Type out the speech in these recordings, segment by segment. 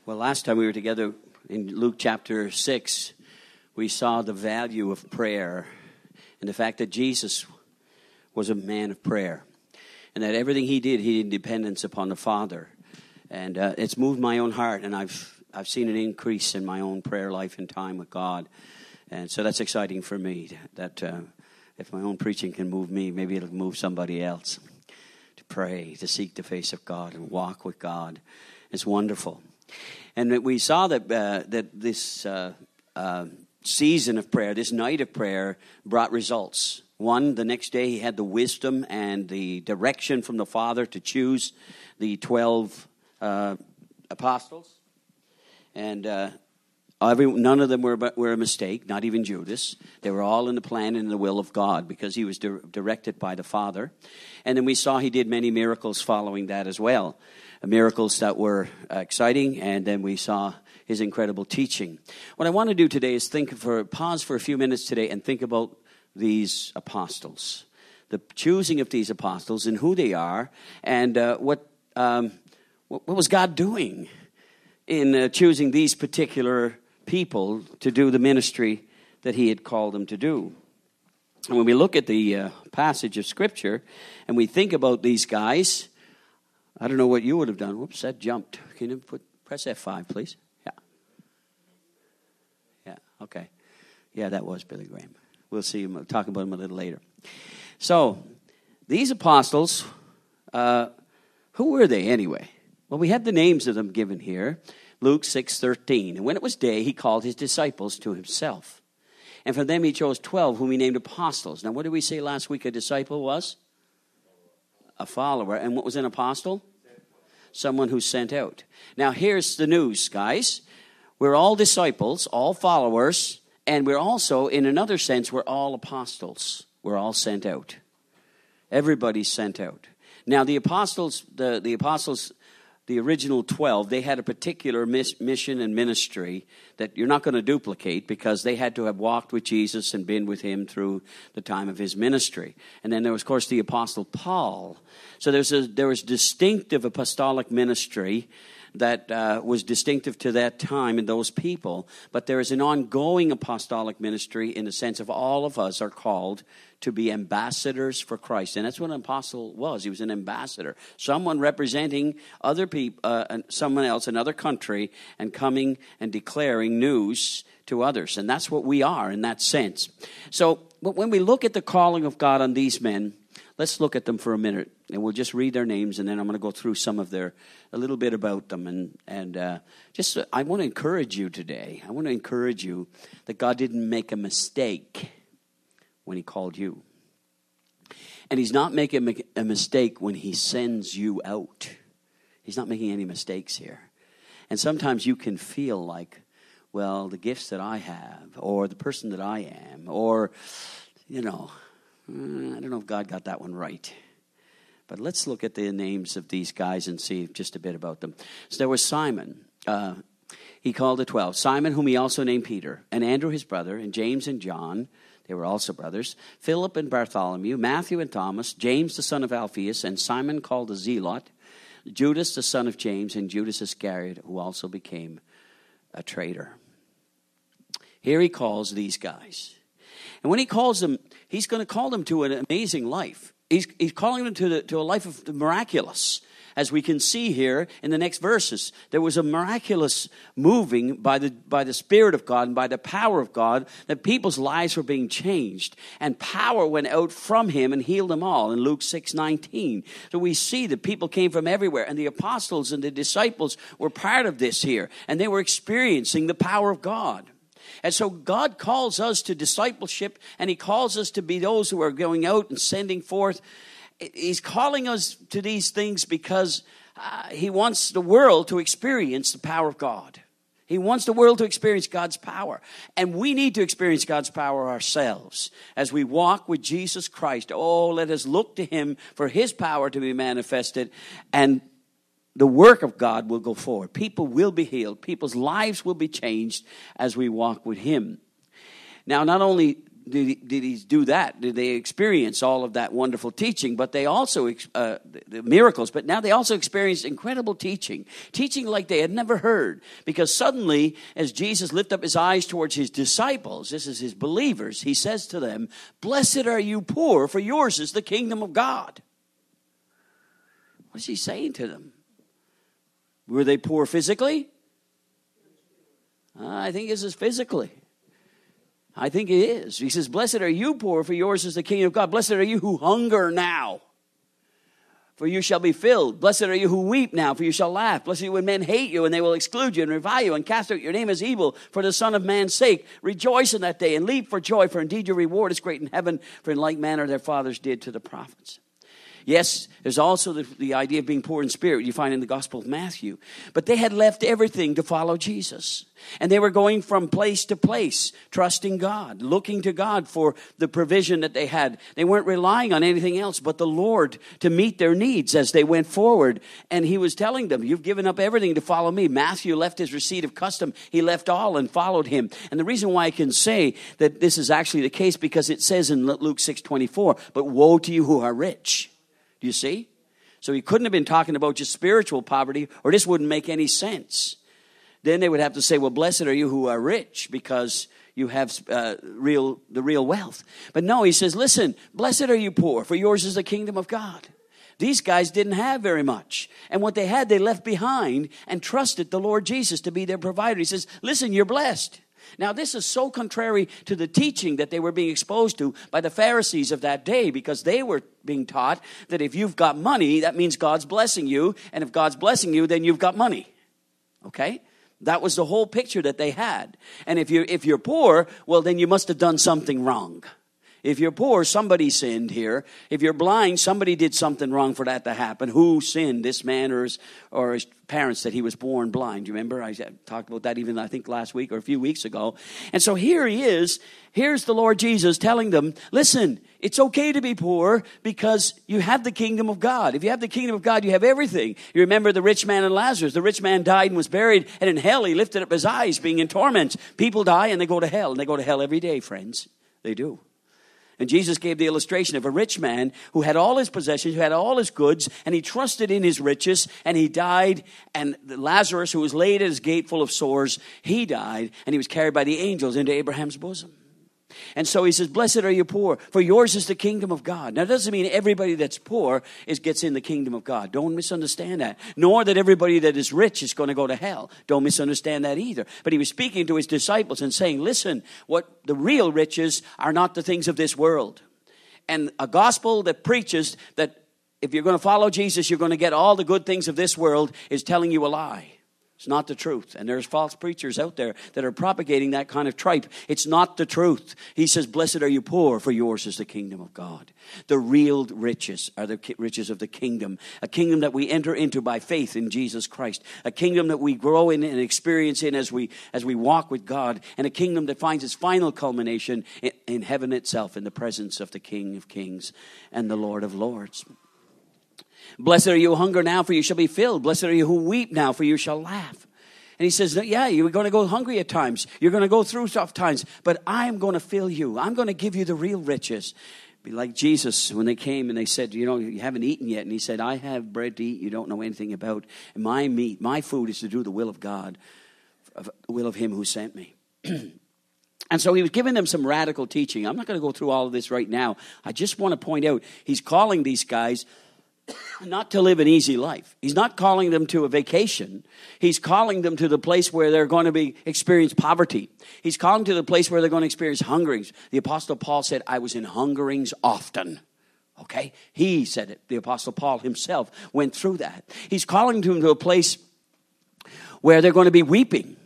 Well, last time we were together in Luke chapter 6, we saw the value of prayer and the fact that Jesus was a man of prayer and that everything he did in dependence upon the Father. And it's moved my own heart, and I've seen an increase in my own prayer life and time with God. And so that's exciting for me, that if my own preaching can move me, maybe it'll move somebody else to pray, to seek the face of God and walk with God. It's wonderful. And we saw that this season of prayer, this night of prayer, brought results. One, the next day he had the wisdom and the direction from the Father to choose the 12 apostles. And none of them were a mistake, not even Judas. They were all in the plan and the will of God because he was directed by the Father. And then we saw he did many miracles following that as well. Miracles that were exciting, and then we saw his incredible teaching. What I want to do today is pause for a few minutes today and think about these apostles, the choosing of these apostles and who they are, and what was God doing in choosing these particular people to do the ministry that he had called them to do. And when we look at the passage of Scripture and we think about these guys, I don't know what you would have done. Whoops, that jumped. Can you press F5, please? Yeah, okay. Yeah, that was Billy Graham. We'll see him. We'll talk about him a little later. So, these apostles, who were they anyway? Well, we have the names of them given here. Luke 6:13. And when it was day, he called his disciples to himself. And from them he chose 12, whom he named apostles. Now, what did we say last week a disciple was? A follower. And what was an apostle? Someone who's sent out. Now, here's the news, guys. We're all disciples, all followers, and we're also, in another sense, we're all apostles. We're all sent out. Everybody's sent out. Now, the apostles, the original 12, they had a particular mission and ministry that you're not going to duplicate because they had to have walked with Jesus and been with him through the time of his ministry. And then there was, of course, the Apostle Paul. So there was distinctive apostolic ministry that was distinctive to that time and those people. But there is an ongoing apostolic ministry in the sense of all of us are called to be ambassadors for Christ. And that's what an apostle was. He was an ambassador. Someone representing other people, someone else, another country, and coming and declaring news to others. And that's what we are in that sense. So when we look at the calling of God on these men, let's look at them for a minute. And we'll just read their names, and then I'm going to go through a little bit about them. And I want to encourage you today. I want to encourage you that God didn't make a mistake when he called you. And he's not making a mistake when he sends you out. He's not making any mistakes here. And sometimes you can feel like, well, the gifts that I have, or the person that I am, or, I don't know if God got that one right. But let's look at the names of these guys and see just a bit about them. So there was Simon. He called the 12. Simon, whom he also named Peter, and Andrew his brother, and James and John. They were also brothers. Philip and Bartholomew, Matthew and Thomas, James the son of Alphaeus, and Simon called the Zealot, Judas the son of James, and Judas Iscariot, who also became a traitor. Here he calls these guys. And when he calls them, he's going to call them to an amazing life. He's calling them to a life of the miraculous. As we can see here in the next verses, there was a miraculous moving by the Spirit of God and by the power of God that people's lives were being changed. And power went out from him and healed them all in Luke 6:19. So we see that people came from everywhere. And the apostles and the disciples were part of this here. And they were experiencing the power of God. And so God calls us to discipleship, and he calls us to be those who are going out and sending forth. He's calling us to these things because he wants the world to experience the power of God. He wants the world to experience God's power. And we need to experience God's power ourselves as we walk with Jesus Christ. Oh, let us look to him for his power to be manifested, and the work of God will go forward. People will be healed. People's lives will be changed as we walk with him. Now, not only he do that? Did they experience all of that wonderful teaching? But they also, the miracles, but now they also experienced incredible teaching like they had never heard. Because suddenly, as Jesus lifted up his eyes towards his disciples, this is his believers, he says to them, "Blessed are you poor, for yours is the kingdom of God." What is he saying to them? Were they poor physically? I think this is physically. I think it is. He says, "Blessed are you poor, for yours is the kingdom of God. Blessed are you who hunger now, for you shall be filled. Blessed are you who weep now, for you shall laugh. Blessed are you when men hate you, and they will exclude you and revile you and cast out your name as evil for the Son of Man's sake. Rejoice in that day and leap for joy, for indeed your reward is great in heaven, for in like manner their fathers did to the prophets." Yes, there's also the idea of being poor in spirit you find in the Gospel of Matthew. But they had left everything to follow Jesus. And they were going from place to place, trusting God, looking to God for the provision that they had. They weren't relying on anything else but the Lord to meet their needs as they went forward. And he was telling them, "You've given up everything to follow me." Matthew left his receipt of custom. He left all and followed him. And the reason why I can say that this is actually the case, because it says in Luke 6:24, "But woe to you who are rich." You see? So he couldn't have been talking about just spiritual poverty, or this wouldn't make any sense. Then they would have to say, "Well, blessed are you who are rich, because you have the real wealth." But no, he says, "Listen, blessed are you poor, for yours is the kingdom of God." These guys didn't have very much. And what they had, they left behind and trusted the Lord Jesus to be their provider. He says, "Listen, you're blessed." Now, this is so contrary to the teaching that they were being exposed to by the Pharisees of that day, because they were being taught that if you've got money, that means God's blessing you. And if God's blessing you, then you've got money. Okay? That was the whole picture that they had. And if you're poor, well, then you must have done something wrong. If you're poor, somebody sinned here. If you're blind, somebody did something wrong for that to happen. Who sinned, this man or his parents, that he was born blind? You remember? I talked about that even, I think, last week or a few weeks ago. And so here he is. Here's the Lord Jesus telling them, "Listen, it's okay to be poor because you have the kingdom of God. If you have the kingdom of God, you have everything." You remember the rich man and Lazarus. The rich man died and was buried, and in hell he lifted up his eyes, being in torment. People die and they go to hell, and they go to hell every day, friends. They do. And Jesus gave the illustration of a rich man who had all his possessions, who had all his goods, and he trusted in his riches, and he died. And Lazarus, who was laid at his gate full of sores, he died, and he was carried by the angels into Abraham's bosom. And so he says, "Blessed are you poor, for yours is the kingdom of God." Now, it doesn't mean everybody that's poor gets in the kingdom of God. Don't misunderstand that. Nor that everybody that is rich is going to go to hell. Don't misunderstand that either. But he was speaking to his disciples and saying, "Listen, what the real riches are not the things of this world." And a gospel that preaches that if you're going to follow Jesus, you're going to get all the good things of this world is telling you a lie. It's not the truth. And there's false preachers out there that are propagating that kind of tripe. It's not the truth. He says, "Blessed are you poor, for yours is the kingdom of God." The real riches are the riches of the kingdom. A kingdom that we enter into by faith in Jesus Christ. A kingdom that we grow in and experience in as we walk with God. And a kingdom that finds its final culmination in heaven itself, in the presence of the King of Kings and the Lord of Lords. "Blessed are you who hunger now, for you shall be filled. Blessed are you who weep now, for you shall laugh." And he says, "Yeah, you're going to go hungry at times. You're going to go through tough times. But I'm going to fill you. I'm going to give you the real riches." Be like Jesus when they came and they said, "You haven't eaten yet." And he said, "I have bread to eat you don't know anything about. And my meat, my food is to do the will of God, the will of him who sent me." And so he was giving them some radical teaching. I'm not going to go through all of this right now. I just want to point out, he's calling these guys not to live an easy life. He's not calling them to a vacation. He's calling them to the place where they're going to experience poverty. He's calling to the place where they're going to experience hungerings. The Apostle Paul said, "I was in hungerings often." Okay? He said it. The Apostle Paul himself went through that. He's calling them to a place where they're going to be weeping.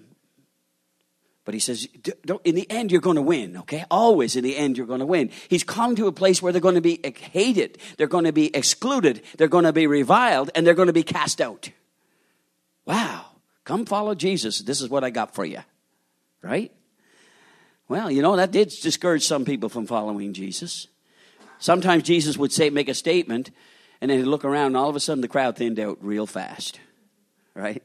But he says, in the end, you're going to win, okay? Always in the end, you're going to win. He's calling to a place where they're going to be hated. They're going to be excluded. They're going to be reviled. And they're going to be cast out. Wow. Come follow Jesus. This is what I got for you. Right? Well, that did discourage some people from following Jesus. Sometimes Jesus would make a statement, and then he'd look around, and all of a sudden the crowd thinned out real fast. Right?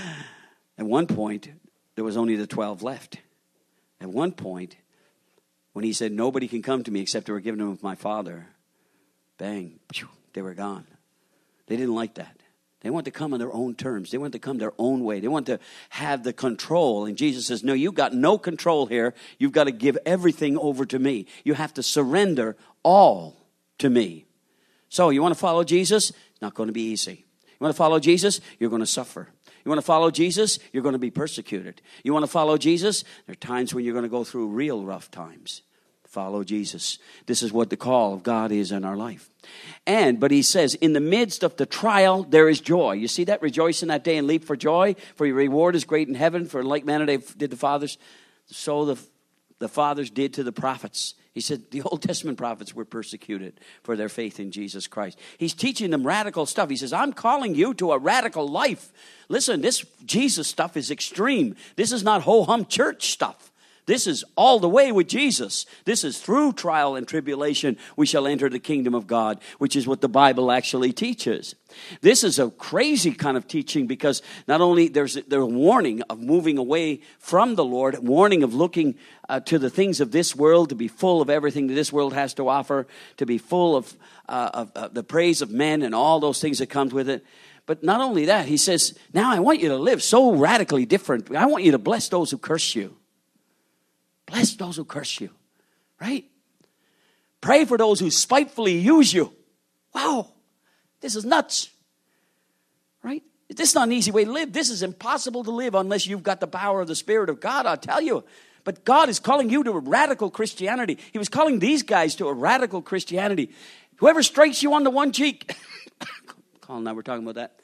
At one point, there was only the 12 left. At one point, When he said, nobody can come to me except they were given of my Father, bang, they were gone. They didn't like that. They want to come on their own terms. They want to come their own way. They want to have the control. And Jesus says, no, you've got no control here. You've got to give everything over to me. You have to surrender all to me. So you want to follow Jesus? It's not going to be easy. You want to follow Jesus? You're going to suffer. You want to follow Jesus? You're going to be persecuted. You want to follow Jesus? There are times when you're going to go through real rough times. Follow Jesus. This is what the call of God is in our life. But he says, in the midst of the trial, there is joy. You see that? Rejoice in that day and leap for joy, for your reward is great in heaven. For in like manner they did the fathers, so the fathers did to the prophets. He said the Old Testament prophets were persecuted for their faith in Jesus Christ. He's teaching them radical stuff. He says, I'm calling you to a radical life. Listen, this Jesus stuff is extreme. This is not ho-hum church stuff. This is all the way with Jesus. This is through trial and tribulation we shall enter the kingdom of God, which is what the Bible actually teaches. This is a crazy kind of teaching because not only there's a warning of moving away from the Lord, a warning of looking to the things of this world, to be full of everything that this world has to offer, to be full of the praise of men and all those things that comes with it. But not only that, he says, now I want you to live so radically different. I want you to bless those who curse you. Bless those who curse you, right? Pray for those who spitefully use you. Wow, this is nuts, right? This is not an easy way to live. This is impossible to live unless you've got the power of the Spirit of God, I'll tell you. But God is calling you to a radical Christianity. He was calling these guys to a radical Christianity. Whoever strikes you on the one cheek. Colin and I were talking about that.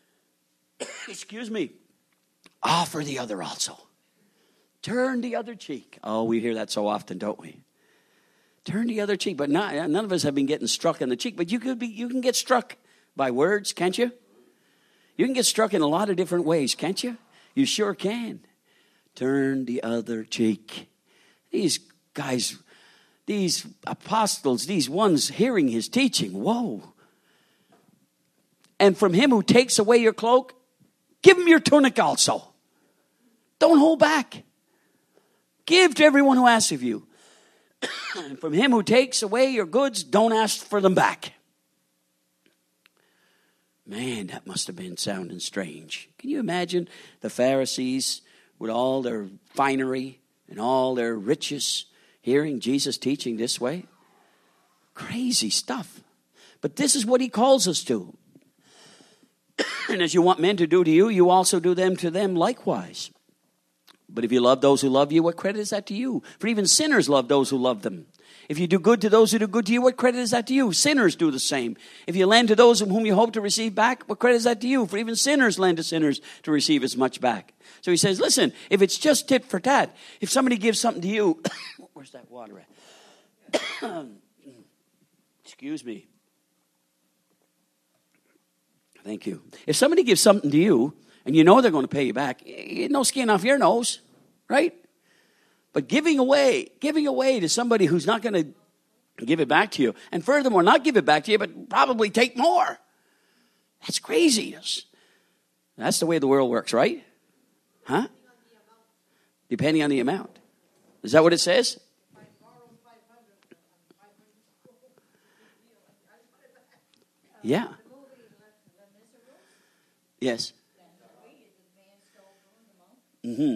Excuse me. Offer the other also. Turn the other cheek. Oh, we hear that so often, don't we? Turn the other cheek. But none of us have been getting struck in the cheek. But you can get struck by words, can't you? You can get struck in a lot of different ways, can't you? You sure can. Turn the other cheek. These guys, these apostles, these ones hearing his teaching, whoa. And from him who takes away your cloak, give him your tunic also. Don't hold back. Give to everyone who asks of you. And from him who takes away your goods, don't ask for them back. Man, that must have been sounding strange. Can you imagine the Pharisees with all their finery and all their riches hearing Jesus teaching this way? Crazy stuff. But this is what he calls us to. And as you want men to do to you, you also do them to them likewise. But if you love those who love you, what credit is that to you? For even sinners love those who love them. If you do good to those who do good to you, what credit is that to you? Sinners do the same. If you lend to those whom you hope to receive back, what credit is that to you? For even sinners lend to sinners to receive as much back. So he says, listen, if it's just tit for tat, if somebody gives something to you, where's that water at? Excuse me. Thank you. If somebody gives something to you, and you know they're going to pay you back, no skin off your nose, right? But giving away to somebody who's not going to give it back to you, and furthermore, not give it back to you, but probably take more. That's craziness. That's the way the world works, right? Huh? Depending on the amount. Is that what it says? Yeah. Yes. Mm-hmm.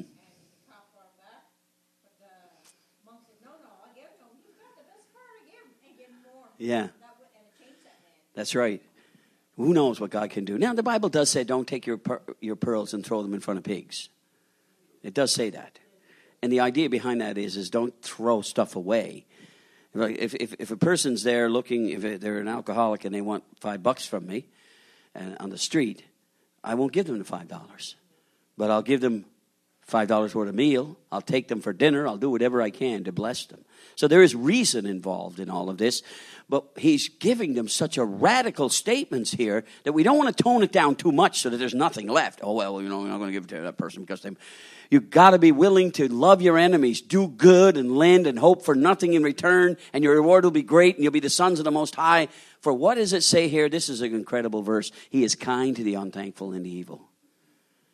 Yeah. That's right. Who knows what God can do? Now, the Bible does say don't take your pearls and throw them in front of pigs. It does say that. And the idea behind that is don't throw stuff away. If a person's there looking, if they're an alcoholic and they want $5 from me on the street, I won't give them the $5. But I'll give them $5 worth of meal. I'll take them for dinner. I'll do whatever I can to bless them. So there is reason involved in all of this. But he's giving them such a radical statements here that we don't want to tone it down too much so that there's nothing left. Oh, well, we're not going to give it to that person because you've got to be willing to love your enemies, do good and lend and hope for nothing in return, and your reward will be great and you'll be the sons of the Most High. For what does it say here? This is an incredible verse. He is kind to the unthankful and the evil.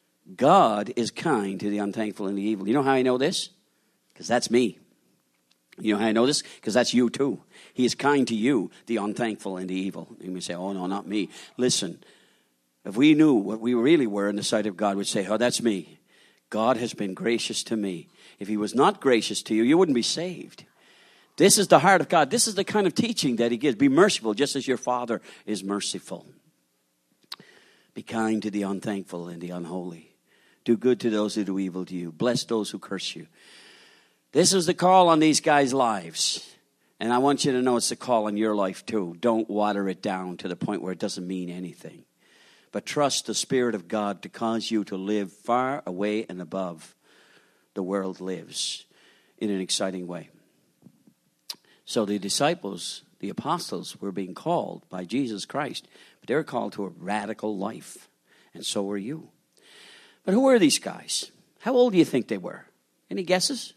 God is kind to the unthankful and the evil. You know how I know this? Because that's me. You know how I know this? Because that's you too. He is kind to you, the unthankful and the evil. You may say, oh, no, not me. Listen, if we knew what we really were in the sight of God, we'd say, oh, that's me. God has been gracious to me. If he was not gracious to you, you wouldn't be saved. This is the heart of God. This is the kind of teaching that he gives. Be merciful just as your Father is merciful. Be kind to the unthankful and the unholy. Do good to those who do evil to you. Bless those who curse you. This is the call on these guys' lives. And I want you to know it's the call on your life too. Don't water it down to the point where it doesn't mean anything. But trust the Spirit of God to cause you to live far away and above the world lives in an exciting way. So the disciples, the apostles, were being called by Jesus Christ. But they were called to a radical life. And so were you. But who were these guys? How old do you think they were? Any guesses?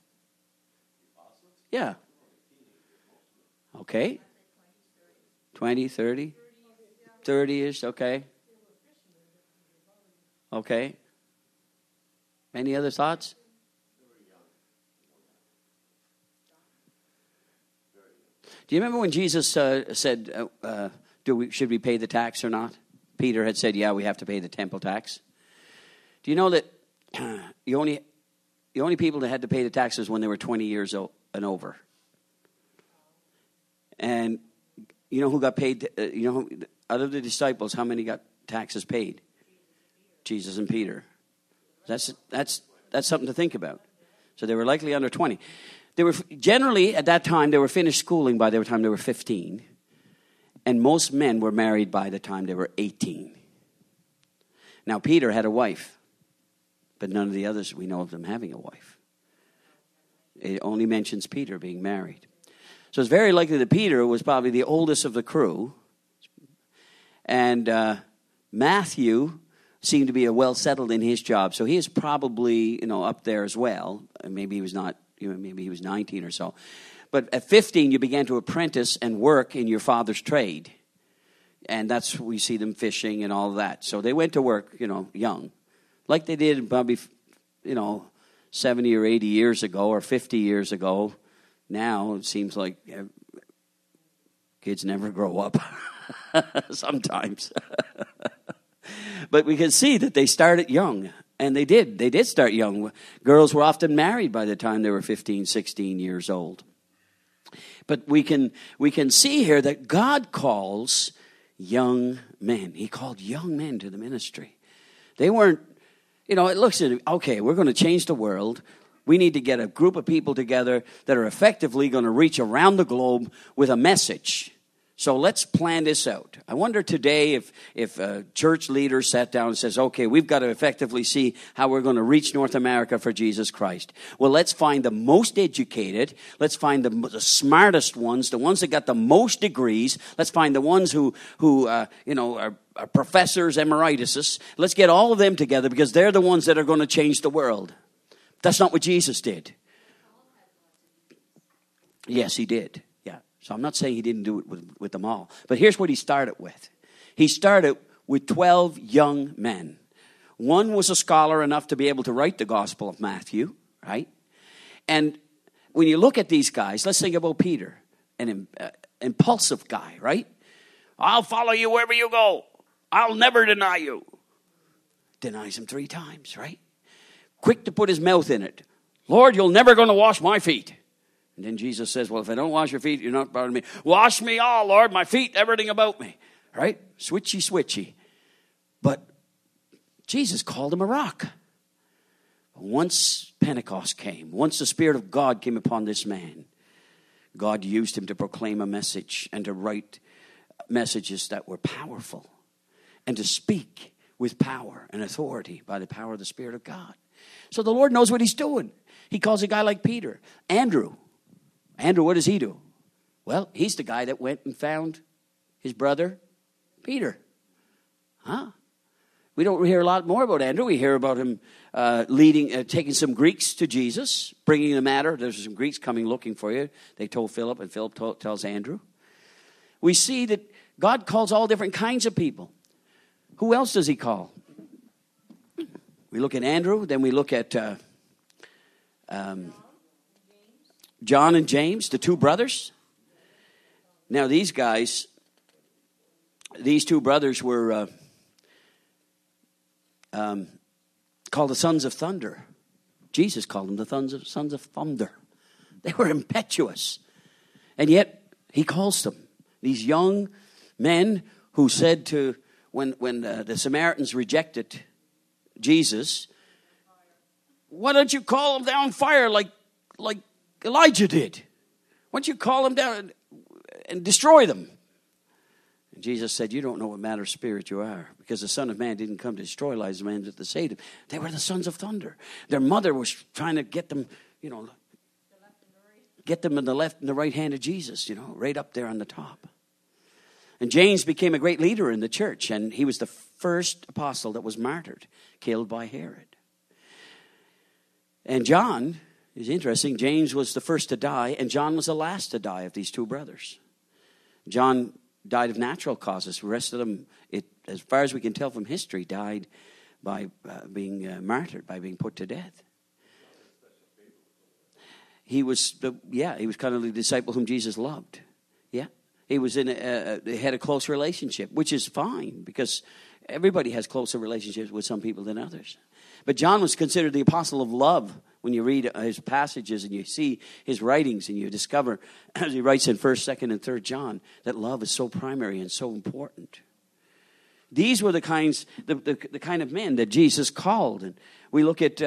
Yeah. Okay. 20, 30? 30-ish, okay. Okay. Any other thoughts? Do you remember when Jesus said, should we pay the tax or not? Peter had said, yeah, we have to pay the temple tax. Do you know that the only people that had to pay the taxes when they were 20 years old and over? And you know who got paid? Out of the disciples, how many got taxes paid? Jesus and Peter. That's something to think about. So they were likely under 20. They were generally at that time they were finished schooling by the time they were 15, and most men were married by the time they were 18. Now Peter had a wife, but none of the others we know of them having a wife. It only mentions Peter being married. So it's very likely that Peter was probably the oldest of the crew, and Matthew seemed to be well settled in his job, so he is probably up there as well. Maybe he was not. Maybe he was 19 or so. But at 15, you began to apprentice and work in your father's trade. And that's, we see them fishing and all of that. So they went to work, young. Like they did probably, 70 or 80 years ago or 50 years ago. Now it seems like kids never grow up. Sometimes. But we can see that they started young. And they did start young. Girls were often married by the time they were 15, 16 years old. But we can see here that God calls young men. He called young men to the ministry. They weren't, it looks at, okay, we're going to change the world. We need to get a group of people together that are effectively going to reach around the globe with a message. So let's plan this out. I wonder today if a church leader sat down and says, okay, we've got to effectively see how we're going to reach North America for Jesus Christ. Well, let's find the most educated. Let's find the smartest ones, the ones that got the most degrees. Let's find the ones who are professors emeritus. Let's get all of them together because they're the ones that are going to change the world. That's not what Jesus did. Yes, he did. So I'm not saying he didn't do it with them all. But here's what he started with. He started with 12 young men. One was a scholar enough to be able to write the Gospel of Matthew, right? And when you look at these guys, let's think about Peter, an impulsive guy, right? I'll follow you wherever you go. I'll never deny you. Denies him 3 times, right? Quick to put his mouth in it. Lord, you're never going to wash my feet. And then Jesus says, well, if I don't wash your feet, you're not part of me. Wash me all, Lord, my feet, everything about me. Right? Switchy. But Jesus called him a rock. Once Pentecost came, once the Spirit of God came upon this man, God used him to proclaim a message and to write messages that were powerful and to speak with power and authority by the power of the Spirit of God. So the Lord knows what he's doing. He calls a guy like Peter. Andrew, what does he do? Well, he's the guy that went and found his brother, Peter. We don't hear a lot more about Andrew. We hear about him taking some Greeks to Jesus, bringing the matter. There's some Greeks coming looking for you. They told Philip, and Philip tells Andrew. We see that God calls all different kinds of people. Who else does he call? We look at Andrew, then we look at John and James, the two brothers. Now these two brothers were called the sons of thunder. Jesus called them the sons of thunder. They were impetuous. And yet he calls them, these young men who said to, when the Samaritans rejected Jesus, why don't you call them down fire like Elijah did? Why don't you call them down and destroy them? And Jesus said, you don't know what manner of spirit you are, because the Son of Man didn't come to destroy lives of men, but to save them. They were the sons of thunder. Their mother was trying to get them, get them in the left and the right hand of Jesus, right up there on the top. And James became a great leader in the church, and he was the first apostle that was martyred, killed by Herod. And John is interesting. James was the first to die, and John was the last to die of these two brothers. John died of natural causes. The rest of them, as far as we can tell from history, died by being martyred, by being put to death. He was kind of the disciple whom Jesus loved. Yeah, he was they had a close relationship, which is fine because everybody has closer relationships with some people than others. But John was considered the apostle of love. When you read his passages and you see his writings and you discover, as he writes in 1st, 2nd, and 3rd John, that love is so primary and so important. These were the kind of men that Jesus called. And we look at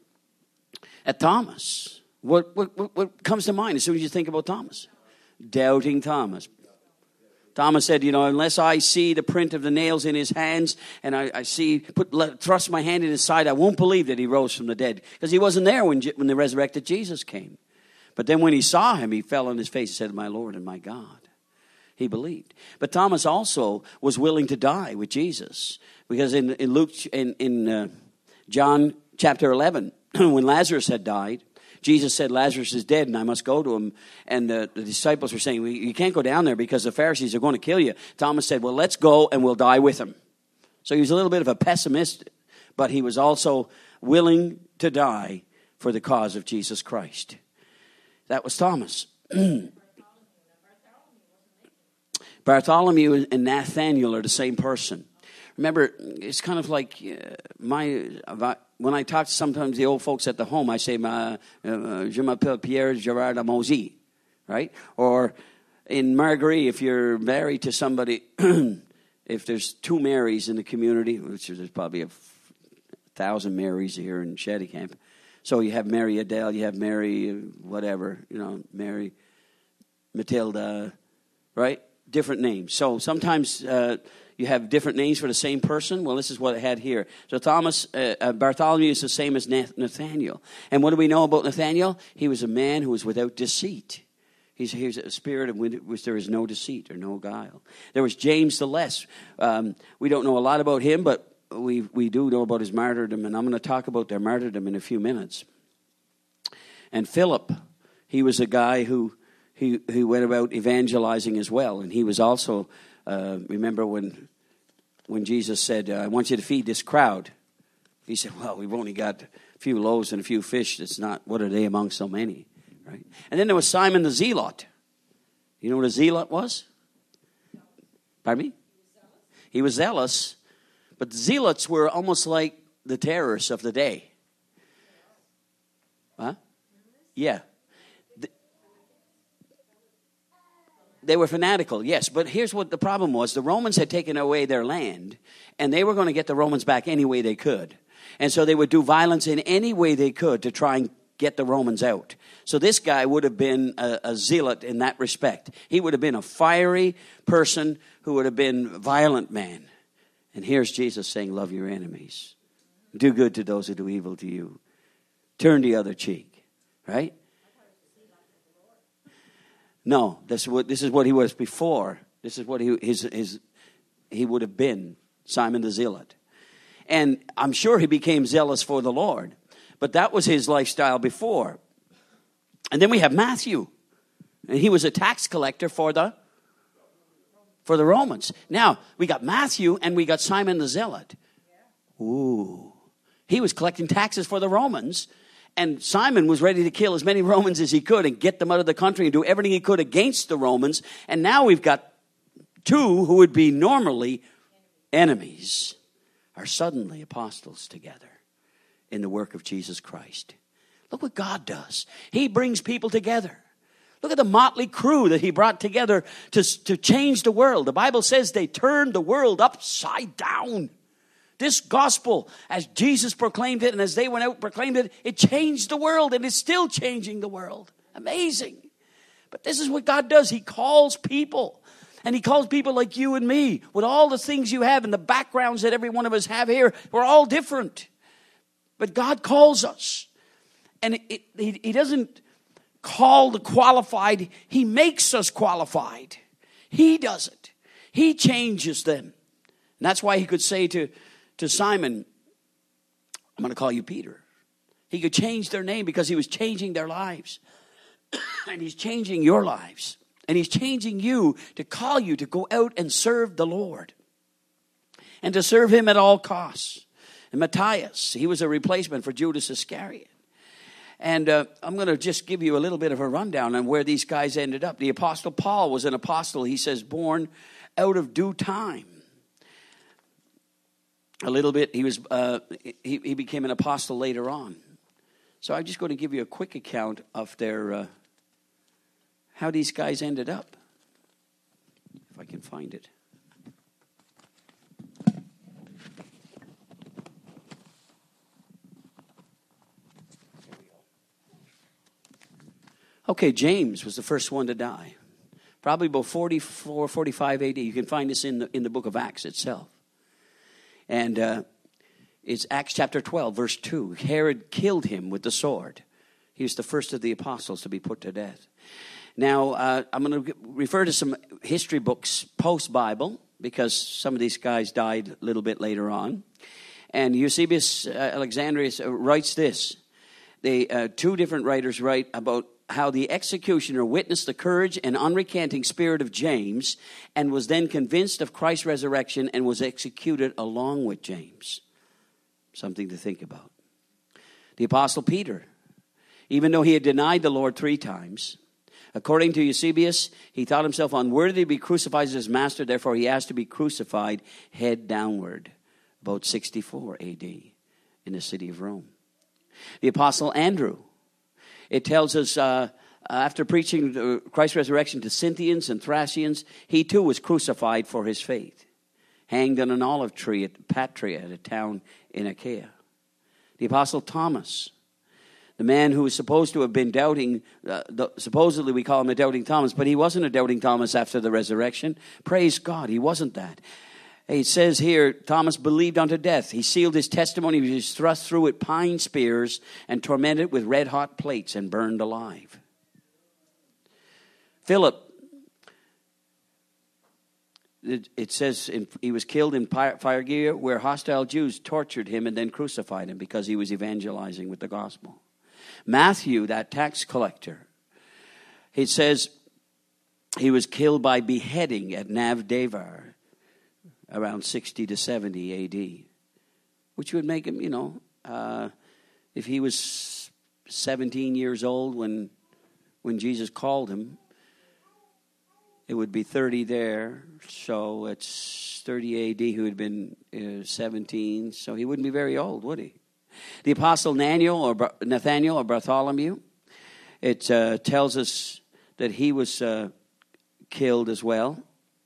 Thomas. What comes to mind as soon as you think about Thomas? Doubting Thomas. Thomas said, unless I see the print of the nails in his hands and I thrust my hand in his side, I won't believe that he rose from the dead. Because he wasn't there when the resurrected Jesus came. But then when he saw him, he fell on his face and said, my Lord and my God. He believed. But Thomas also was willing to die with Jesus. Because in Luke, in John chapter 11, when Lazarus had died, Jesus said, Lazarus is dead and I must go to him. And the disciples were saying, you can't go down there because the Pharisees are going to kill you. Thomas said, well, let's go and we'll die with him. So he was a little bit of a pessimist, but he was also willing to die for the cause of Jesus Christ. That was Thomas. Bartholomew and Nathaniel are the same person. Remember, it's kind of like when I talk to sometimes the old folks at the home, I say, je m'appelle Pierre Gérard Lamozy, right? Or in Marguerite, if you're married to somebody, if there's two Marys in the community, which there's probably 1,000 Marys here in Shadicamp. So you have Mary Adele, you have Mary whatever, Mary Matilda, right? Different names. So sometimes you have different names for the same person. Well, this is what it had here. So Bartholomew is the same as Nathaniel. And what do we know about Nathaniel? He was a man who was without deceit. He's a spirit of which there is no deceit or no guile. There was James the Less. We don't know a lot about him, but we do know about his martyrdom, and I'm going to talk about their martyrdom in a few minutes. And Philip, he was a guy who went about evangelizing as well, and he was also, remember when Jesus said, I want you to feed this crowd. He said, well, we've only got a few loaves and a few fish. It's not, what are they among so many? Right? And then there was Simon the Zealot. You know what a zealot was? Pardon me? He was zealous. But the zealots were almost like the terrorists of the day. Huh? Yeah. They were fanatical, yes. But here's what the problem was. The Romans had taken away their land, and they were going to get the Romans back any way they could. And so they would do violence in any way they could to try and get the Romans out. So this guy would have been a zealot in that respect. He would have been a fiery person who would have been a violent man. And here's Jesus saying, love your enemies. Do good to those who do evil to you. Turn the other cheek. Right? No, this is what he was before. This is what he would have been, Simon the Zealot. And I'm sure he became zealous for the Lord. But that was his lifestyle before. And then we have Matthew. And he was a tax collector for the Romans. Now, we got Matthew and we got Simon the Zealot. Ooh. He was collecting taxes for the Romans. And Simon was ready to kill as many Romans as he could and get them out of the country and do everything he could against the Romans. And now we've got two who would be normally enemies are suddenly apostles together in the work of Jesus Christ. Look what God does. He brings people together. Look at the motley crew that he brought together to change the world. The Bible says they turned the world upside down. This gospel, as Jesus proclaimed it and as they went out and proclaimed it, it changed the world and it's still changing the world. Amazing. But this is what God does. He calls people. And he calls people like you and me with all the things you have and the backgrounds that every one of us have here. We're all different. But God calls us. And he doesn't call the qualified. He makes us qualified. He does it. He changes them. And that's why he could say to Simon, I'm going to call you Peter. He could change their name because he was changing their lives. And he's changing your lives. And he's changing you to call you to go out and serve the Lord. And to serve him at all costs. And Matthias, he was a replacement for Judas Iscariot. And I'm going to just give you a little bit of a rundown on where these guys ended up. The Apostle Paul was an apostle, he says, born out of due time. A little bit, he became an apostle later on. So I'm just going to give you a quick account of their how these guys ended up. If I can find it. Okay, James was the first one to die. Probably about 44, 45 AD. You can find this in the book of Acts itself. And it's Acts chapter 12, verse 2. Herod killed him with the sword. He was the first of the apostles to be put to death. Now, I'm going to refer to some history books post-Bible, because some of these guys died a little bit later on. And Eusebius Alexandrinus writes this. Two different writers write about how the executioner witnessed the courage and unrecanting spirit of James and was then convinced of Christ's resurrection and was executed along with James. Something to think about. The Apostle Peter, even though he had denied the Lord 3 times, according to Eusebius, he thought himself unworthy to be crucified as his master. Therefore, he asked to be crucified head downward, about 64 AD in the city of Rome. The Apostle Andrew, it tells us after preaching Christ's resurrection to Scythians and Thracians, he too was crucified for his faith, hanged on an olive tree at Patria, a town in Achaia. The Apostle Thomas, the man who was supposed to have been doubting, supposedly we call him a doubting Thomas, but he wasn't a doubting Thomas after the resurrection. Praise God, he wasn't that. It says here, Thomas believed unto death. He sealed his testimony. He was thrust through with pine spears and tormented with red-hot plates and burned alive. Philip, it says he was killed in Phrygia, where hostile Jews tortured him and then crucified him because he was evangelizing with the gospel. Matthew, that tax collector, it says he was killed by beheading at Navdavar around 60 to 70 AD, which would make him, if he was 17 years old when Jesus called him, it would be 30 there. So it's 30 AD, who had been 17. So he wouldn't be very old, would he? The Apostle Nathaniel or Bartholomew, it tells us that he was killed as well.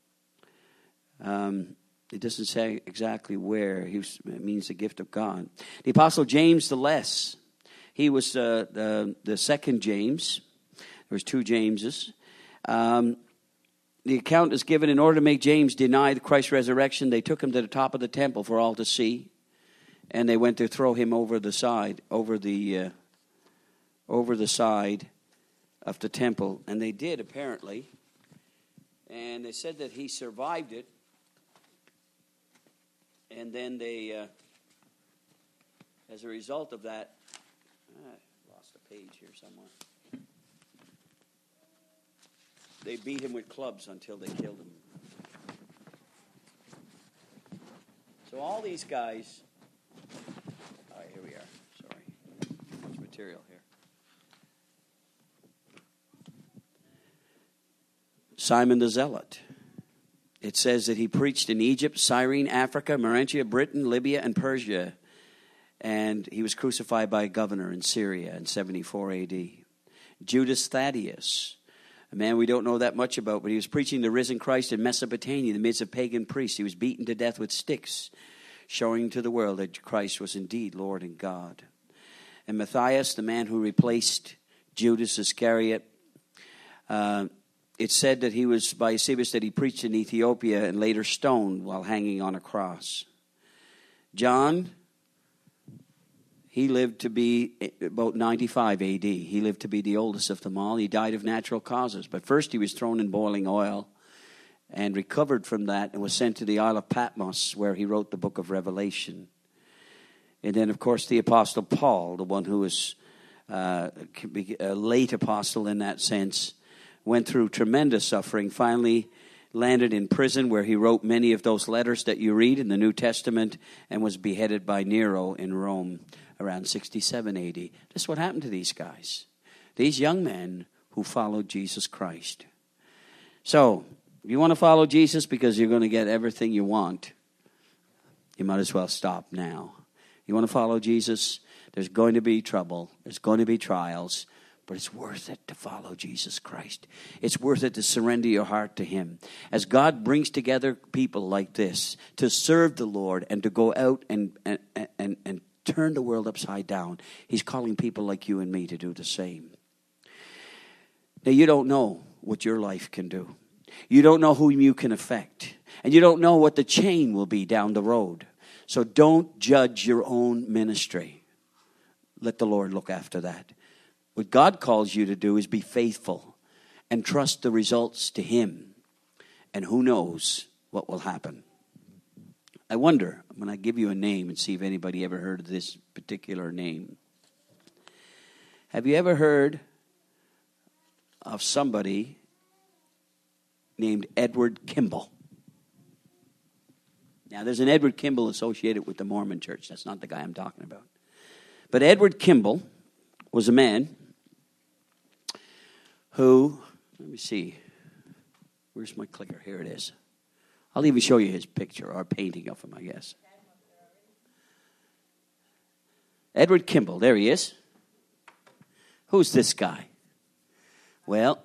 It doesn't say exactly where. It means the gift of God. The Apostle James the Less, he was the second James. There was 2 Jameses. The account is given in order to make James deny Christ's resurrection. They took him to the top of the temple for all to see, and they went to throw him over the side of the temple, and they did apparently. And they said that he survived it. And then they, as a result of that, I lost a page here somewhere. They beat him with clubs until they killed him. So all these guys, all right, here we are. Sorry. What's with material here. Simon the Zealot. It says that he preached in Egypt, Cyrene, Africa, Mauritius, Britain, Libya, and Persia. And he was crucified by a governor in Syria in 74 A.D. Judas Thaddeus, a man we don't know that much about, but he was preaching the risen Christ in Mesopotamia in the midst of pagan priests. He was beaten to death with sticks, showing to the world that Christ was indeed Lord and God. And Matthias, the man who replaced Judas Iscariot, it's said that he was, by Eusebius, that he preached in Ethiopia and later stoned while hanging on a cross. John, he lived to be about 95 A.D. He lived to be the oldest of them all. He died of natural causes. But first he was thrown in boiling oil and recovered from that and was sent to the Isle of Patmos, where he wrote the book of Revelation. And then, of course, the Apostle Paul, the one who was a late apostle in that sense, went through tremendous suffering, finally landed in prison where he wrote many of those letters that you read in the New Testament, and was beheaded by Nero in Rome around 67 A.D. That's what happened to these guys. These young men who followed Jesus Christ. So, if you want to follow Jesus because you're going to get everything you want, you might as well stop now. You want to follow Jesus? There's going to be trouble. There's going to be trials. But it's worth it to follow Jesus Christ. It's worth it to surrender your heart to Him. As God brings together people like this to serve the Lord and to go out and turn the world upside down, He's calling people like you and me to do the same. Now, you don't know what your life can do. You don't know whom you can affect. And you don't know what the chain will be down the road. So don't judge your own ministry. Let the Lord look after that. What God calls you to do is be faithful and trust the results to Him. And who knows what will happen. I wonder, I'm going to give you a name and see if anybody ever heard of this particular name. Have you ever heard of somebody named Edward Kimball? Now, there's an Edward Kimball associated with the Mormon Church. That's not the guy I'm talking about. But Edward Kimball was a man who, let me see, where's my clicker? Here it is. I'll even show you his picture or painting of him, I guess. Edward Kimball, there he is. Who's this guy? Well,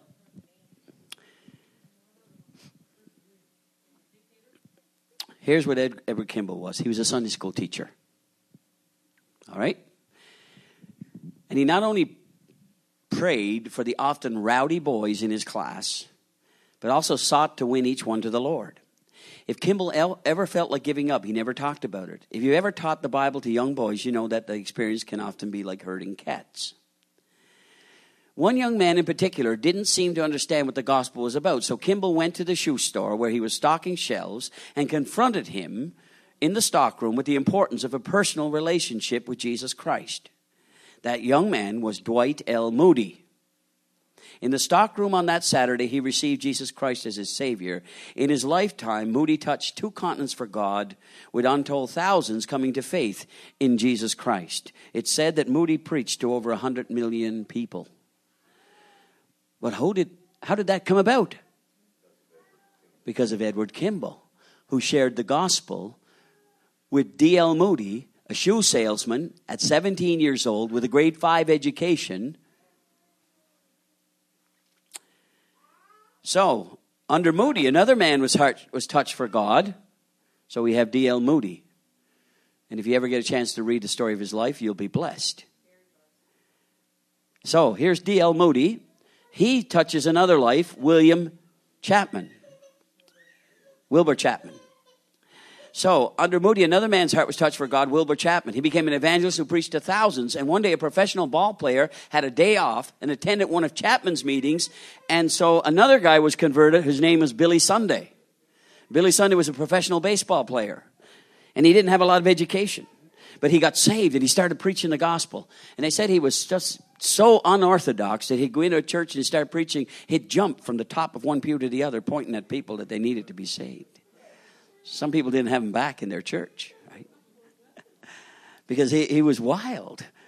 here's what Edward Kimball was. He was a Sunday school teacher. All right? And he not only prayed for the often rowdy boys in his class, but also sought to win each one to the Lord. If Kimball ever felt like giving up, he never talked about it. If you ever taught the Bible to young boys, you know that the experience can often be like herding cats. One young man in particular didn't seem to understand what the gospel was about, so Kimball went to the shoe store where he was stocking shelves and confronted him in the stockroom with the importance of a personal relationship with Jesus Christ. That young man was Dwight L. Moody. In the stockroom on that Saturday, he received Jesus Christ as his Savior. In his lifetime, Moody touched 2 continents for God, with untold thousands coming to faith in Jesus Christ. It's said that Moody preached to over 100 million people. But how did that come about? Because of Edward Kimball, who shared the gospel with D.L. Moody, a shoe salesman at 17 years old with a grade 5 education. So, under Moody, another man was touched for God. So we have D.L. Moody. And if you ever get a chance to read the story of his life, you'll be blessed. So, here's D.L. Moody. He touches another life, Wilbur Chapman. So, under Moody, another man's heart was touched for God, Wilbur Chapman. He became an evangelist who preached to thousands. And one day, a professional ball player had a day off and attended one of Chapman's meetings. And so another guy was converted. His name was Billy Sunday. Billy Sunday was a professional baseball player. And he didn't have a lot of education. But he got saved and he started preaching the gospel. And they said he was just so unorthodox that he'd go into a church and start preaching. He'd jump from the top of one pew to the other, pointing at people that they needed to be saved. Some people didn't have him back in their church, right? Because he was wild.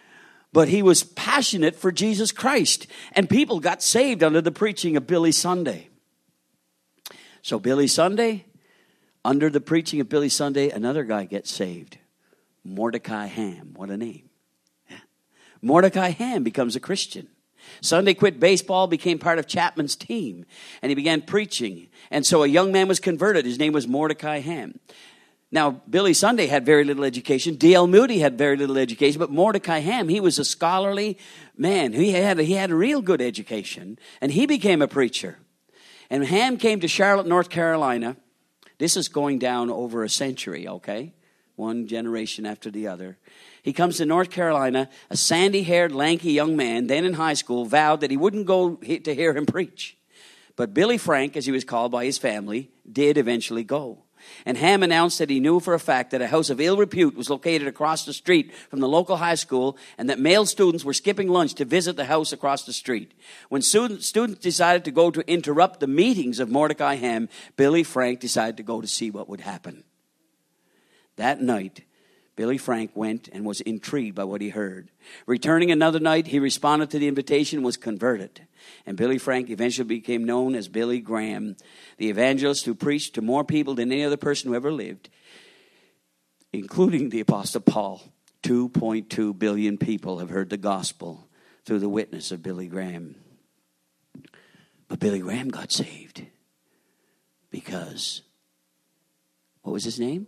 But he was passionate for Jesus Christ. And people got saved under the preaching of Billy Sunday. So Billy Sunday, under the preaching of Billy Sunday, another guy gets saved. Mordecai Ham. What a name. Yeah. Mordecai Ham becomes a Christian. Sunday quit baseball, became part of Chapman's team. And he began preaching. And so a young man was converted. His name was Mordecai Ham. Now, Billy Sunday had very little education. D.L. Moody had very little education. But Mordecai Ham, he was a scholarly man. He had a real good education. And he became a preacher. And Ham came to Charlotte, North Carolina. This is going down over a century, okay? One generation after the other. He comes to North Carolina, a sandy-haired, lanky young man, then in high school, vowed that he wouldn't go to hear him preach. But Billy Frank, as he was called by his family, did eventually go. And Ham announced that he knew for a fact that a house of ill repute was located across the street from the local high school and that male students were skipping lunch to visit the house across the street. When students decided to go to interrupt the meetings of Mordecai Ham, Billy Frank decided to go to see what would happen. That night, Billy Frank went and was intrigued by what he heard. Returning another night, he responded to the invitation and was converted. And Billy Frank eventually became known as Billy Graham, the evangelist who preached to more people than any other person who ever lived, including the Apostle Paul. 2.2 billion people have heard the gospel through the witness of Billy Graham. But Billy Graham got saved because, what was his name?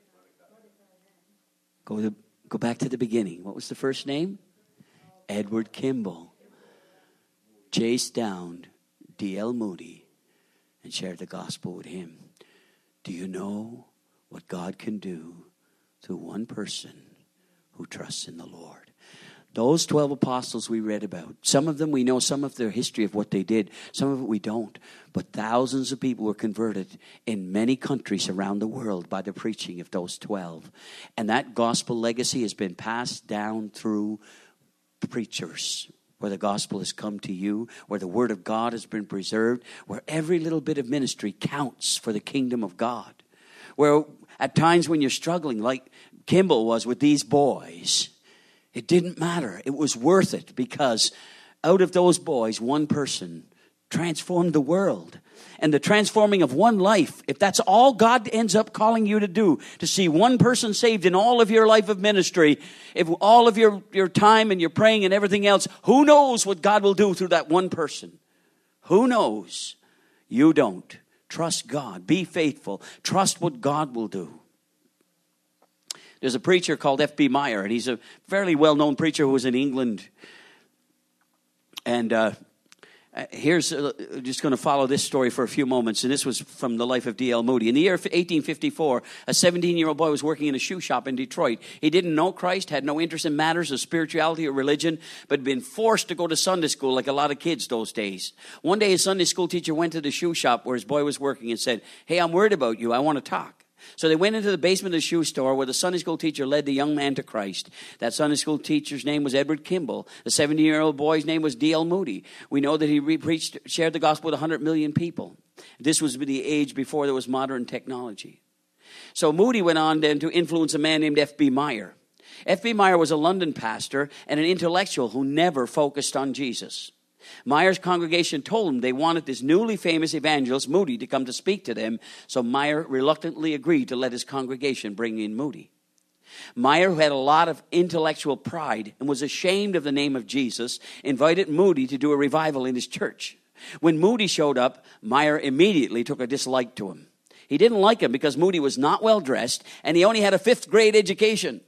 Go back to the beginning. What was the first name? Edward Kimball. Chased down D.L. Moody and shared the gospel with him. Do you know what God can do through one person who trusts in the Lord? Those 12 apostles we read about, some of them we know some of their history of what they did. Some of it we don't. But thousands of people were converted in many countries around the world by the preaching of those 12. And that gospel legacy has been passed down through preachers, where the gospel has come to you, where the word of God has been preserved, where every little bit of ministry counts for the kingdom of God. Where at times when you're struggling, like Kimball was with these boys, it didn't matter. It was worth it because out of those boys, one person transformed the world. And the transforming of one life, if that's all God ends up calling you to do, to see one person saved in all of your life of ministry, if all of your time and your praying and everything else, who knows what God will do through that one person? Who knows? You don't. Trust God. Be faithful. Trust what God will do. There's a preacher called F.B. Meyer, and he's a fairly well-known preacher who was in England. And here's just going to follow this story for a few moments, and this was from the life of D.L. Moody. In the year 1854, a 17-year-old boy was working in a shoe shop in Detroit. He didn't know Christ, had no interest in matters of spirituality or religion, but had been forced to go to Sunday school like a lot of kids those days. One day, his Sunday school teacher went to the shoe shop where his boy was working and said, "Hey, I'm worried about you. I want to talk." So they went into the basement of the shoe store where the Sunday school teacher led the young man to Christ. That Sunday school teacher's name was Edward Kimball. The 70-year-old boy's name was D.L. Moody. We know that he shared the gospel with 100 million people. This was the age before there was modern technology. So Moody went on then to influence a man named F.B. Meyer. F.B. Meyer was a London pastor and an intellectual who never focused on Jesus. Meyer's congregation told him they wanted this newly famous evangelist, Moody, to come to speak to them, so Meyer reluctantly agreed to let his congregation bring in Moody. Meyer, who had a lot of intellectual pride and was ashamed of the name of Jesus, invited Moody to do a revival in his church. When Moody showed up, Meyer immediately took a dislike to him. He didn't like him because Moody was not well dressed and he only had a 5th grade education.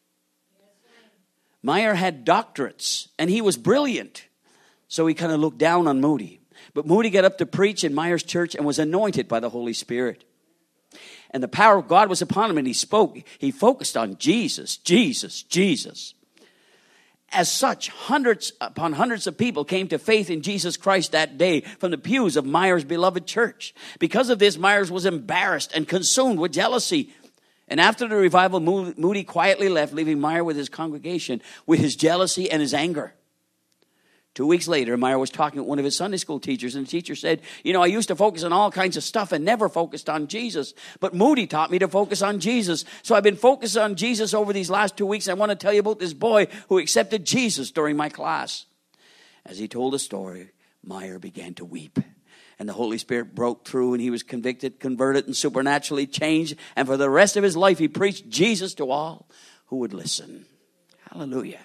Meyer had doctorates and he was brilliant. So he kind of looked down on Moody. But Moody got up to preach in Meyer's church and was anointed by the Holy Spirit. And the power of God was upon him and he spoke. He focused on Jesus, Jesus, Jesus. As such, hundreds upon hundreds of people came to faith in Jesus Christ that day from the pews of Meyer's beloved church. Because of this, Myers was embarrassed and consumed with jealousy. And after the revival, Moody quietly left, leaving Meyer with his congregation with his jealousy and his anger. 2 weeks later, Meyer was talking with one of his Sunday school teachers, and the teacher said, I used to focus on all kinds of stuff and never focused on Jesus. But Moody taught me to focus on Jesus. So I've been focused on Jesus over these last 2 weeks. I want to tell you about this boy who accepted Jesus during my class. As he told the story, Meyer began to weep. And the Holy Spirit broke through, and he was convicted, converted, and supernaturally changed. And for the rest of his life, he preached Jesus to all who would listen. Hallelujah.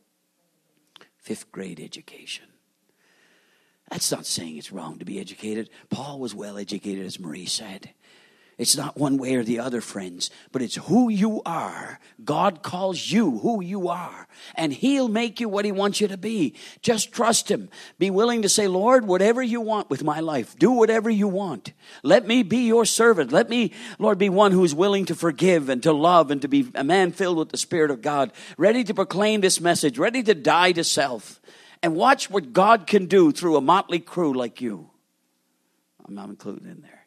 5th grade education. That's not saying it's wrong to be educated. Paul was well educated, as Marie said. It's not one way or the other, friends, but it's who you are. God calls you who you are, and he'll make you what he wants you to be. Just trust him. Be willing to say, Lord, whatever you want with my life, do whatever you want. Let me be your servant. Let me, Lord, be one who is willing to forgive and to love and to be a man filled with the Spirit of God, ready to proclaim this message, ready to die to self, and watch what God can do through a motley crew like you. I'm not included in there.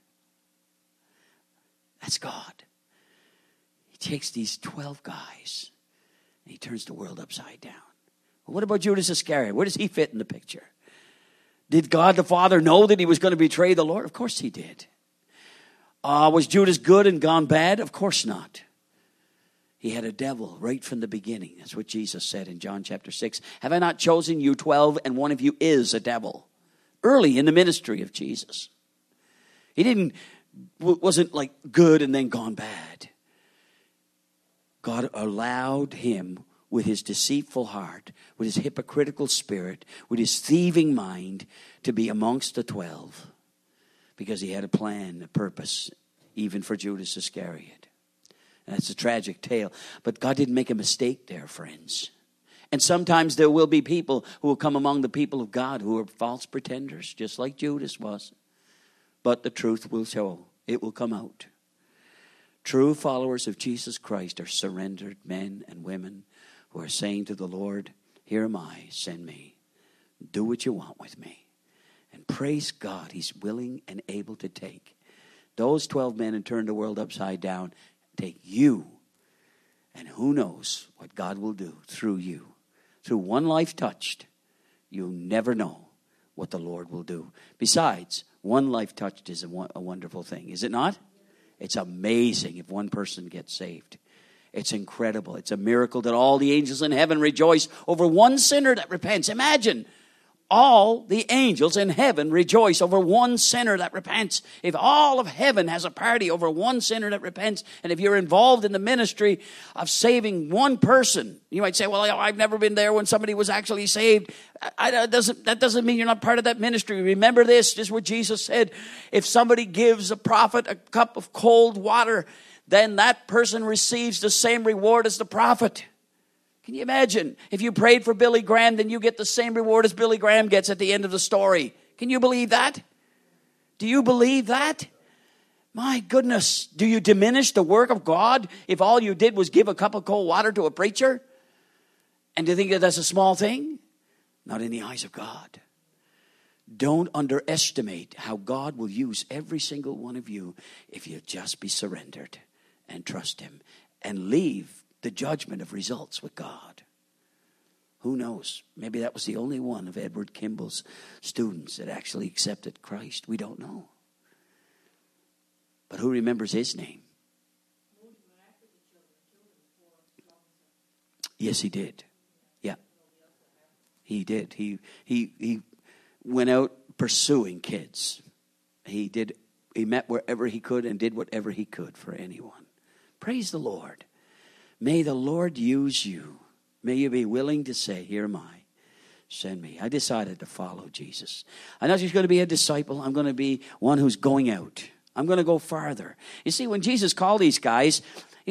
That's God. He takes these 12 guys and he turns the world upside down. Well, what about Judas Iscariot? Where does he fit in the picture? Did God the Father know that he was going to betray the Lord? Of course he did. Was Judas good and gone bad? Of course not. He had a devil right from the beginning. That's what Jesus said in John chapter 6. Have I not chosen you 12, and one of you is a devil? Early in the ministry of Jesus. He wasn't like good and then gone bad. God allowed him, with his deceitful heart, with his hypocritical spirit, with his thieving mind, to be amongst the 12. Because he had a plan, a purpose, even for Judas Iscariot. And that's a tragic tale. But God didn't make a mistake there, friends. And sometimes there will be people who will come among the people of God who are false pretenders, just like Judas was. But the truth will show. It will come out. True followers of Jesus Christ are surrendered men and women who are saying to the Lord, here am I, send me. Do what you want with me. And praise God, he's willing and able to take those 12 men and turn the world upside down, take you. And who knows what God will do through you. Through one life touched, you'll never know what the Lord will do. Besides, one life touched is a wonderful thing, is it not? It's amazing if one person gets saved. It's incredible. It's a miracle that all the angels in heaven rejoice over one sinner that repents. Imagine, all the angels in heaven rejoice over one sinner that repents. If all of heaven has a party over one sinner that repents, and if you're involved in the ministry of saving one person, you might say, well, I've never been there when somebody was actually saved. That doesn't mean you're not part of that ministry. Remember this is what Jesus said. If somebody gives a prophet a cup of cold water, then that person receives the same reward as the prophet. Can you imagine? If you prayed for Billy Graham, then you get the same reward as Billy Graham gets at the end of the story. Can you believe that? Do you believe that? My goodness. Do you diminish the work of God if all you did was give a cup of cold water to a preacher? And do you think that that's a small thing? Not in the eyes of God. Don't underestimate how God will use every single one of you if you just be surrendered and trust him and leave the judgment of results with God. Who knows? Maybe that was the only one of Edward Kimball's students that actually accepted Christ. We don't know. But who remembers his name? Yes, he did. Yeah. He did. He went out pursuing kids. He met wherever he could and did whatever he could for anyone. Praise the Lord. May the Lord use you. May you be willing to say, here am I. Send me. I decided to follow Jesus. I'm not just going to be a disciple. I'm going to be one who's going out. I'm going to go farther. You see, when Jesus called these guys,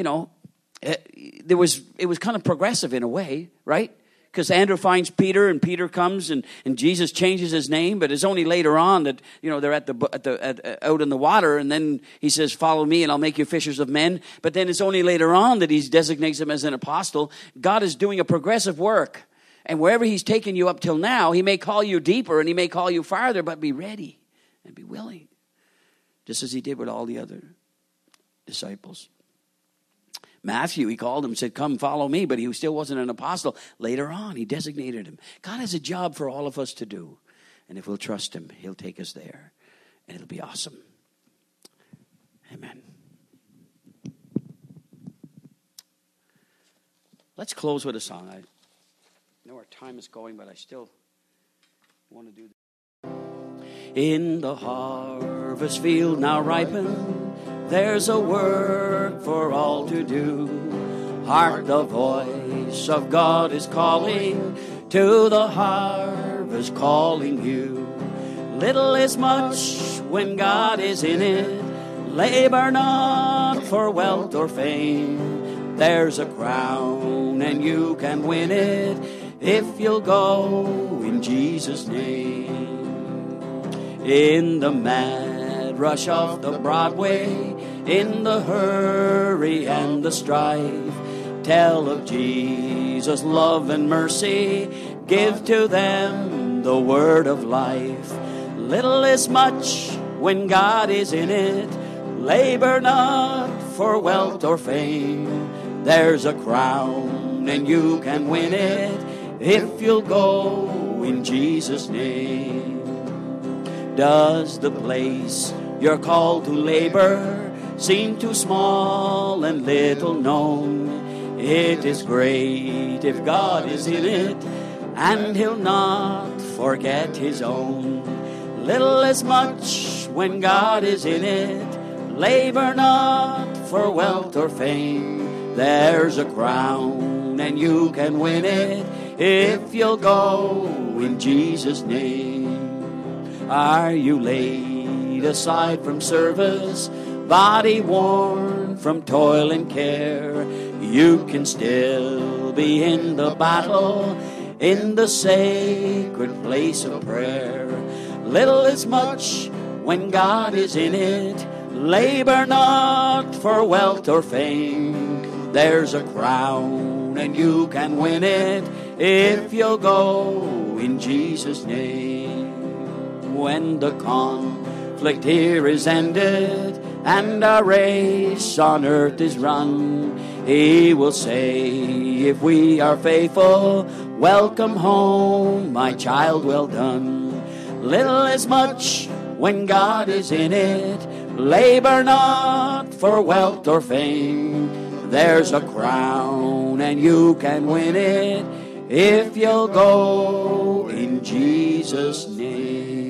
it was kind of progressive in a way, right? Because Andrew finds Peter, and Peter comes, and Jesus changes his name. But it's only later on that they're out in the water, and then he says, "Follow me, and I'll make you fishers of men." But then it's only later on that he designates him as an apostle. God is doing a progressive work, and wherever he's taken you up till now, he may call you deeper and he may call you farther. But be ready and be willing, just as he did with all the other disciples. Matthew, he called him and said, come follow me, but he still wasn't an apostle. Later on, he designated him. God has a job for all of us to do. And if we'll trust him, he'll take us there. And it'll be awesome. Amen. Let's close with a song. I know our time is going, but I still want to do this. In the harvest field now ripen, there's a work for all to do. Hark, the voice of God is calling, to the harvest calling you. Little is much when God is in it. Labor not for wealth or fame. There's a crown and you can win it if you'll go in Jesus' name. In the mad rush of the Broadway, in the hurry and the strife, tell of Jesus' love and mercy. Give to them the word of life. Little is much when God is in it. Labor not for wealth or fame. There's a crown and you can win it if you'll go in Jesus' name. Does the place you're called to labor seem too small and little known? It is great if God is in it, and he'll not forget his own. Little is much when God is in it. Labor not for wealth or fame. There's a crown and you can win it if you'll go in Jesus' name. Are you laid aside from service, body worn from toil and care? You can still be in the battle, in the sacred place of prayer. Little is much when God is in it. Labor not for wealth or fame. There's a crown and you can win it if you'll go in Jesus' name. When the conflict here is ended and our race on earth is run, he will say, if we are faithful, welcome home, my child, well done. Little is much when God is in it. Labor not for wealth or fame. There's a crown and you can win it if you'll go in Jesus' name.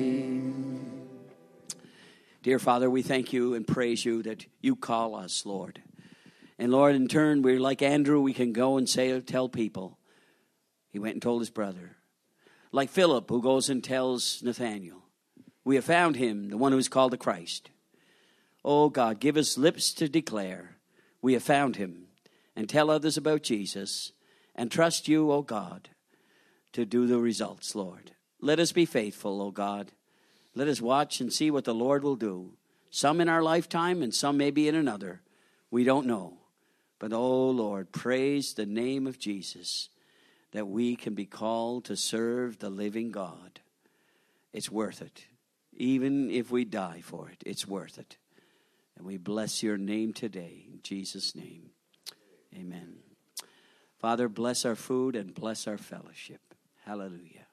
Dear Father, we thank you and praise you that you call us, Lord. And Lord, in turn, we're like Andrew. We can go and tell people. He went and told his brother. Like Philip, who goes and tells Nathanael. We have found him, the one who is called the Christ. Oh God, give us lips to declare we have found him, and tell others about Jesus, and trust you, oh God, to do the results, Lord. Let us be faithful, oh God. Let us watch and see what the Lord will do. Some in our lifetime and some maybe in another. We don't know. But, oh Lord, praise the name of Jesus that we can be called to serve the living God. It's worth it. Even if we die for it, it's worth it. And we bless your name today. In Jesus' name, amen. Father, bless our food and bless our fellowship. Hallelujah.